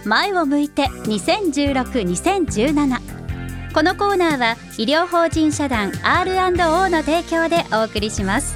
前を向いて2016-2017。このコーナーは医療法人社団 R&O の提供でお送りします。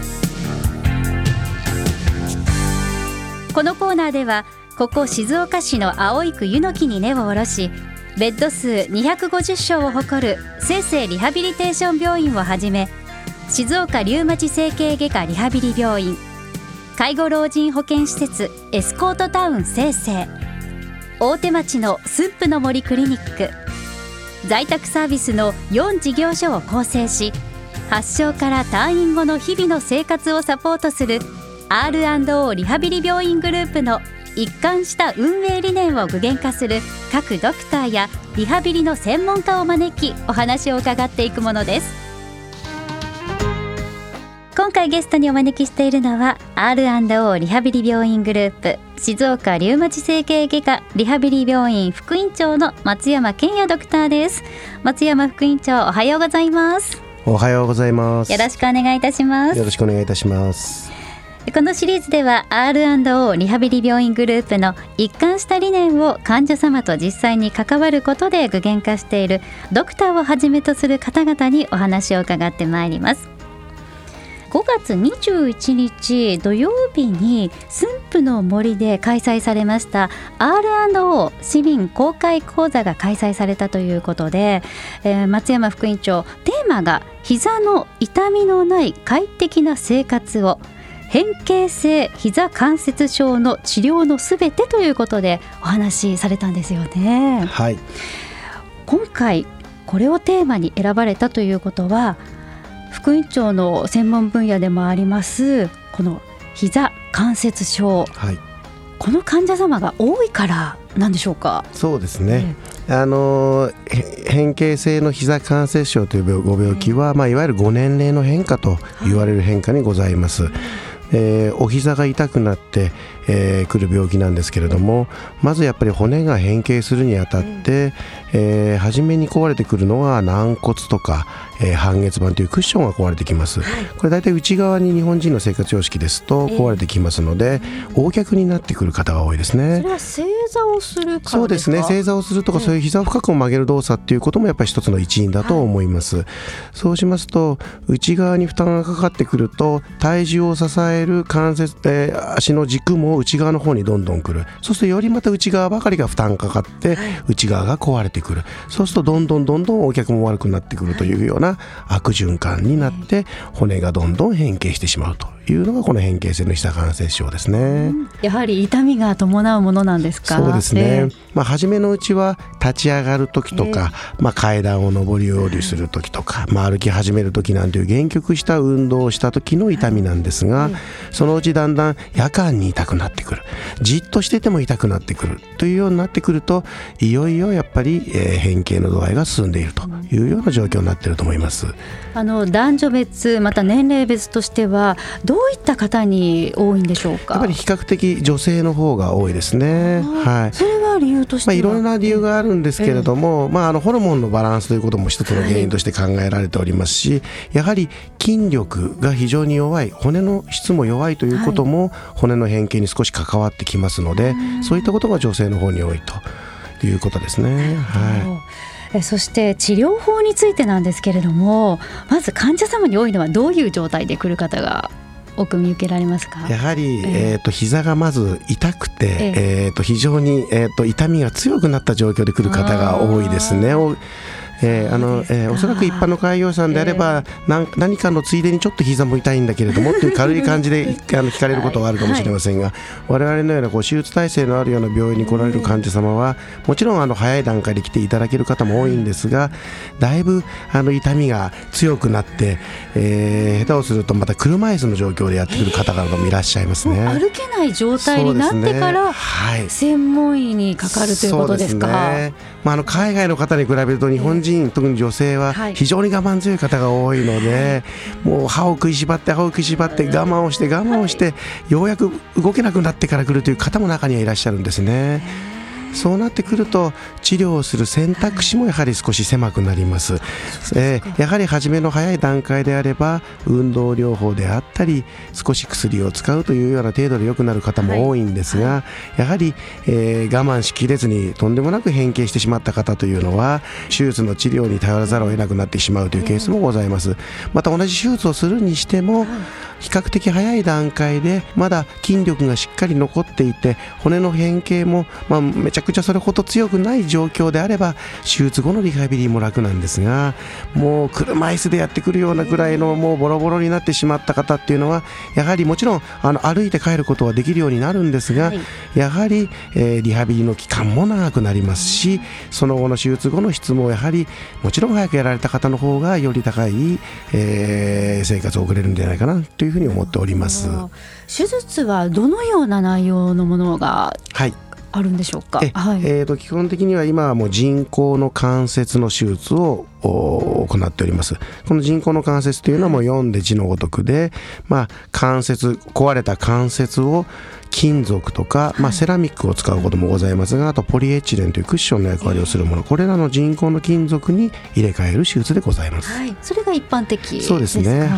このコーナーではここ静岡市の葵区湯の木に根を下ろし、ベッド数250床を誇る清々リハビリテーション病院をはじめ、静岡リウマチ整形外科リハビリ病院、介護老人保健施設エスコートタウン清々、大手町の駿府の森クリニック、在宅サービスの4事業所を構成し、発症から退院後の日々の生活をサポートする R&O リハビリ病院グループの一貫した運営理念を具現化する各ドクターやリハビリの専門家を招き、お話を伺っていくものです。今回ゲストにお招きしているのは R&O リハビリ病院グループ静岡リウマチ整形外科リハビリ病院副院長の松山健也ドクターです。松山副院長、おはようございます。 おはようございます。 よろしくお願いいたします。 よろしくお願いいたします。 このシリーズでは R&O リハビリ病院グループの一貫した理念を患者様と実際に関わることで具現化しているドクターをはじめとする方々にお話を伺ってまいります。5月21日土曜日に駿府の森で開催されました R&O 市民公開講座が開催されたということで、松山副院長、テーマが膝の痛みのない快適な生活を、変形性膝関節症の治療のすべてということでお話しされたんですよね。 はい。 今回これをテーマに選ばれたということは、副院長の専門分野でもありますこの膝関節症、はい、この患者様が多いからなんでしょうか。 そうですね、変形性の膝関節症というご病気は、いわゆるご年齢の変化と言われる変化にございます。お膝が痛くなってくる病気なんですけれども、まずやっぱり骨が変形するにあたって、初めに壊れてくるのは軟骨とか、半月板というクッションが壊れてきます。これ大体内側に日本人の生活様式ですと壊れてきますので、横脚になってくる方が多いですね。 それは正座をするからですか。 そうですね、正座をするとか、そういう膝を深く曲げる動作っていうこともやっぱり一つの一因だと思います。そうしますと内側に負担がかかってくると、体重を支える関節、足の軸も内側の方にどんどんくる。そうするとよりまた内側ばかりが負担かかって内側が壊れてくる。そうするとどんどん横脚も悪くなってくるというような悪循環になって、骨がどんどん変形してしまうというのがこの変形性の膝関節症ですね。 やはり痛みが伴うものなんですか。 そうですね、初めのうちは立ち上がる時とか、階段を上り下りする時とか、歩き始める時なんていう限局した運動をした時の痛みなんですが、そのうちだんだん夜間に痛くなってくる、じっとしてても痛くなってくるというようになってくると、いよいよやっぱり、変形の度合いが進んでいるというような状況になっていると思います。 男女別また年齢別としてはどういった方に多いんでしょうか。 やっぱり比較的女性の方が多いですね。 それは理由としては、 いろんな理由があるんですけれども、ホルモンのバランスということも一つの原因として考えられておりますし、やはり筋力が非常に弱い、骨の質も弱いということも、骨の変形に少し関わってきますので、そういったことが女性の方に多いということですね。 そして治療法についてなんですけれども、まず患者様に多いのはどういう状態で来る方が多く見受けられますか。 やはり、膝がまず痛くて、非常に、痛みが強くなった状況で来る方が多いですね。おそらく一般の開業さんであれば、何かのついでにちょっと膝も痛いんだけれどもっていう軽い感じで聞かれることはあるかもしれませんが、我々のような手術体制のあるような病院に来られる患者様はもちろん早い段階で来ていただける方も多いんですが、だいぶ痛みが強くなって、下手をするとまた車椅子の状況でやってくる方々もいらっしゃいますね。 歩けない状態になってから専門医にかかるということですか。 そうですね、海外の方に比べると日本人、特に女性は非常に我慢強い方が多いので、もう歯を食いしばって我慢をしてようやく動けなくなってから来るという方も中にはいらっしゃるんですね。 そうなってくると治療をする選択肢もやはり少し狭くなります。やはり初めの早い段階であれば運動療法であったり少し薬を使うというような程度で良くなる方も多いんですが、やはり、我慢しきれずにとんでもなく変形してしまった方というのは手術の治療に頼らざるを得なくなってしまうというケースもございます。また同じ手術をするにしても比較的早い段階でまだ筋力がしっかり残っていて骨の変形も、めちゃくちゃそれほど強くない状況であれば手術後のリハビリも楽なんですが、もう車椅子でやってくるようなぐらいのもうボロボロになってしまった方っていうのはやはりもちろん歩いて帰ることはできるようになるんですが、やはり、リハビリの期間も長くなりますし、その後の手術後の質もやはりもちろん早くやられた方の方がより高い、生活を送れるんじゃないかなというふうに思っております。 手術はどのような内容のものがあるんでしょうか。 基本的には今はもう人工の関節の手術を行っております。この人工の関節というのはもう読んで字のごとくで、壊れた関節を金属とか、セラミックを使うこともございますが、あとポリエチレンというクッションの役割をするもの、これらの人工の金属に入れ替える手術でございます。 それが一般的ですか。 そうですね。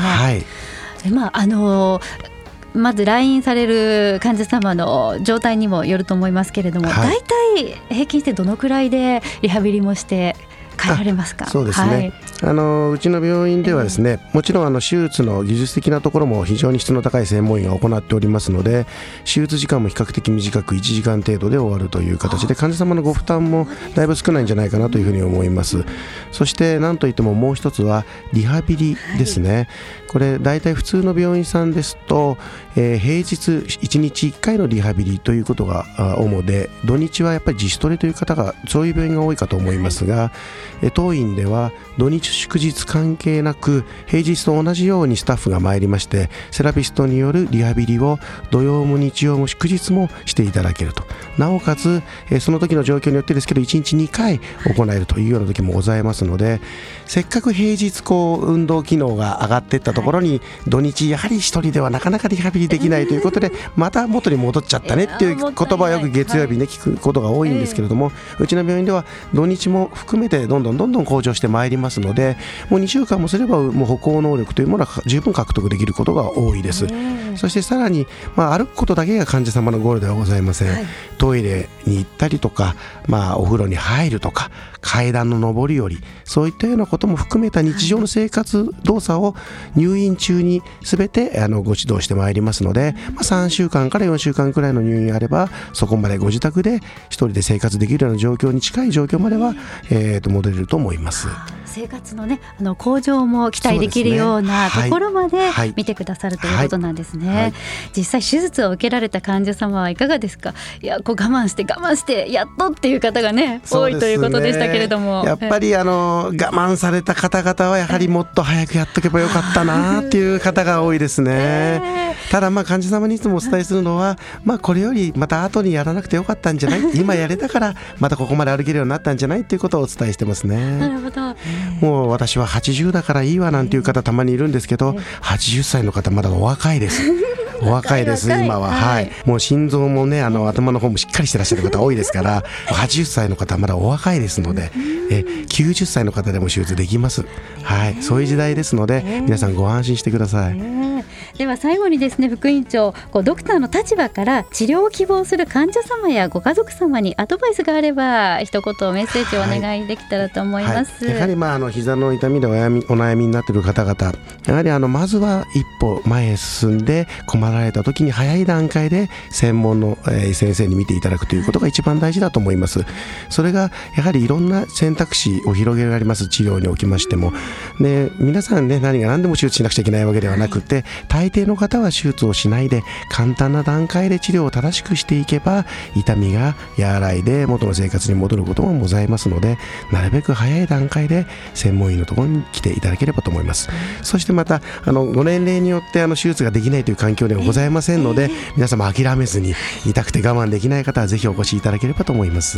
まず来院される患者様の状態にもよると思いますけれども、大体平均してどのくらいでリハビリもして帰られますか。 そうですね、うちの病院ではですね、もちろん手術の技術的なところも非常に質の高い専門医が行っておりますので、手術時間も比較的短く1時間程度で終わるという形で患者様のご負担もだいぶ少ないんじゃないかなというふうに思います。そして何といってももう一つはリハビリですね。これ大体普通の病院さんですと、平日1日1回のリハビリということが主で、土日はやっぱり自主トレという方がそういう病院が多いかと思いますが、当院では土日祝日関係なく平日と同じようにスタッフが参りまして、セラピストによるリハビリを土曜も日曜も祝日もしていただけると。なおかつその時の状況によってですけど1日2回行えるというような時もございますので、せっかく平日運動機能が上がっていったところに、土日やはり一人ではなかなかリハビリできないということでまた元に戻っちゃったねっていう言葉をよく月曜日ね聞くことが多いんですけれども、うちの病院では土日も含めてどんどん向上してまいりますので、もう2週間もすればもう歩行能力というものは十分獲得できることが多いです。そしてさらに、歩くことだけが患者様のゴールではございません。トイレに行ったりとか、お風呂に入るとか階段の上り下り、そういったようなことも含めた日常の生活動作を入院中に全てご指導してまいりますので、3週間から4週間くらいの入院があればそこまでご自宅で一人で生活できるような状況に近い状況までは、戻れると思います。 生活のね向上も期待できるようなところまで見てくださるということなんですね。実際手術を受けられた患者様はいかがですか。いや我慢してやっとっていう方がね多いということでしたけれども、 やっぱり我慢された方々はやはりもっと早くやっとけばよかったなっていう方が多いですね。ただ患者様にいつもお伝えするのは、これよりまた後にやらなくてよかったんじゃない、今やれたからまたここまで歩けるようになったんじゃないっていうことをお伝えしてますね。 なるほど。 もう私は80だからいいわなんていう方たまにいるんですけど、80歳の方まだお若いですお若いです今は、もう心臓もね頭の方もしっかりしてらっしゃる方多いですから80歳の方はまだお若いですので、90歳の方でも手術できます。そういう時代ですので、皆さんご安心してください。 では最後にですね、副院長ドクターの立場から治療を希望する患者様やご家族様にアドバイスがあれば一言メッセージをお願いできたらと思います。 やはり膝の痛みでお悩みになっている方々、やはりまずは一歩前へ進んで困られた時に早い段階で専門の先生に見ていただくということが一番大事だと思います。それがやはりいろんな選択肢を広げられます。治療におきましてもで、皆さんね何が何でも手術しなくちゃいけないわけではなくて、大抵の方は手術をしないで簡単な段階で治療を正しくしていけば痛みが和らいで元の生活に戻ることもございますので、なるべく早い段階で専門医のところに来ていただければと思います。そしてまたご年齢によって手術ができないという環境ではございませんので、皆様諦めずに痛くて我慢できない方はぜひお越しいただければと思います。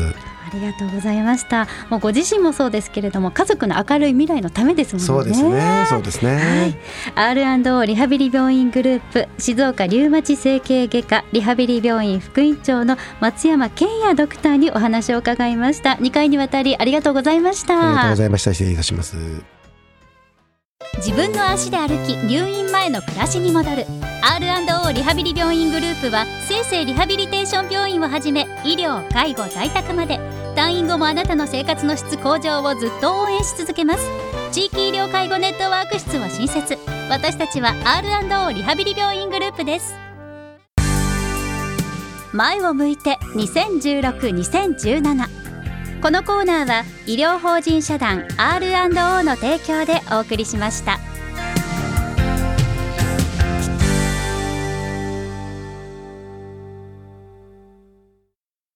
ありがとうございました。もうご自身もそうですけれども、家族の明るい未来のためですもんね。 そうですね、そうですね、 はい、R&O リハビリ病院グループ静岡リウマチ整形外科リハビリ病院副院長の松山健也ドクターにお話を伺いました。2回にわたりありがとうございました。 ありがとうございました。失礼いたします。 自分の足で歩き、入院前の暮らしに戻る R&O リハビリ病院グループは生成リハビリテーション病院をはじめ、医療、介護、在宅まで退院後もあなたの生活の質向上をずっと応援し続けます。地域医療介護ネットワーク室を新設。私たちは R&O リハビリ病院グループです。前を向いて2016-2017。このコーナーは医療法人社団 R&O の提供でお送りしました。